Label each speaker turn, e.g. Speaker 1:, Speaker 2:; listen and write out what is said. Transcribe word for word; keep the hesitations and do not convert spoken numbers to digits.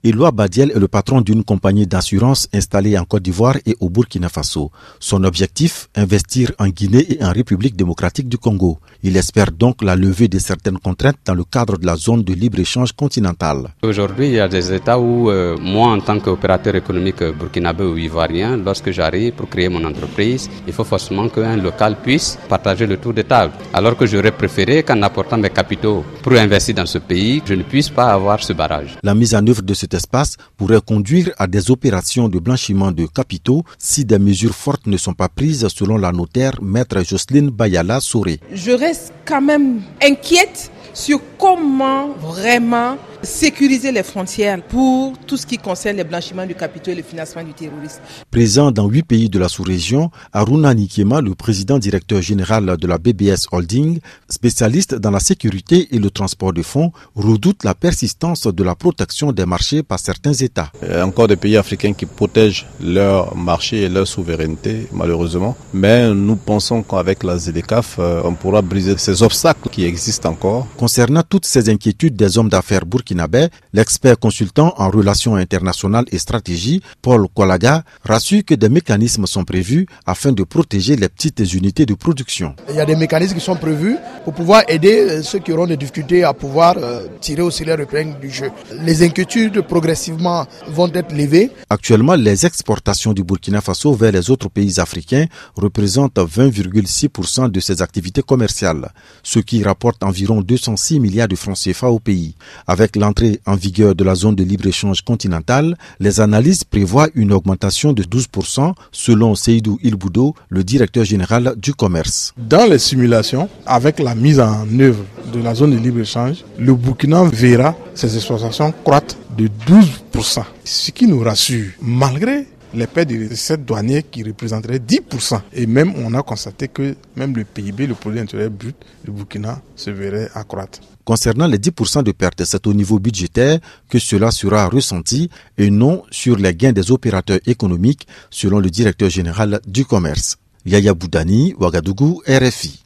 Speaker 1: Éloi Badiel est le patron d'une compagnie d'assurance installée en Côte d'Ivoire et au Burkina Faso. Son objectif, investir en Guinée et en République démocratique du Congo. Il espère donc la levée de certaines contraintes dans le cadre de la zone de libre-échange continentale.
Speaker 2: Aujourd'hui, il y a des États où euh, moi, en tant qu'opérateur économique burkinabé ou ivoirien, lorsque j'arrive pour créer mon entreprise, il faut forcément qu'un local puisse partager le tour de table. Alors que j'aurais préféré qu'en apportant mes capitaux pour investir dans ce pays, je ne puisse pas avoir ce barrage.
Speaker 1: La mise en œuvre de cet espace pourrait conduire à des opérations de blanchiment de capitaux si des mesures fortes ne sont pas prises, selon la notaire maître Jocelyne Bayala Soré.
Speaker 3: Je reste quand même inquiète sur comment vraiment sécuriser les frontières pour tout ce qui concerne le blanchiment du capitaux et le financement du terrorisme.
Speaker 1: Présent dans huit pays de la sous-région, Aruna Nikema, le président directeur général de la B B S Holding, spécialiste dans la sécurité et le transport de fonds, redoute la persistance de la protection des marchés par certains États.
Speaker 4: Il y a encore des pays africains qui protègent leur marché et leur souveraineté, malheureusement. Mais nous pensons qu'avec la Z D C A F, on pourra briser ces obstacles qui existent encore.
Speaker 1: Concernant toutes ces inquiétudes des hommes d'affaires burkinabés, l'expert consultant en relations internationales et stratégie, Paul Kolaga, rassure que des mécanismes sont prévus afin de protéger les petites unités de production.
Speaker 5: Il y a des mécanismes qui sont prévus pour pouvoir aider ceux qui auront des difficultés à pouvoir tirer aussi leur épingle du jeu. Les inquiétudes progressivement vont être levées.
Speaker 1: Actuellement, les exportations du Burkina Faso vers les autres pays africains représentent vingt virgule six pour cent de ses activités commerciales, ce qui rapporte environ deux cent six milliards de francs C F A au pays. Avec l'entrée en vigueur de la zone de libre-échange continentale, les analyses prévoient une augmentation de douze pour cent selon Seydou Ilboudo, le directeur général du commerce.
Speaker 6: Dans les simulations, avec la mise en œuvre de la zone de libre-échange, le Burkina verra ses exportations croître de douze pour cent. Ce qui nous rassure, malgré les pertes de recettes douanières qui représenteraient dix pour cent. Et même, on a constaté que même le P I B, le produit intérieur brut, du Burkina se verrait accroître.
Speaker 1: Concernant les dix pour cent de pertes, c'est au niveau budgétaire que cela sera ressenti et non sur les gains des opérateurs économiques, selon le directeur général du commerce. Yaya Boudani, Ouagadougou, R F I.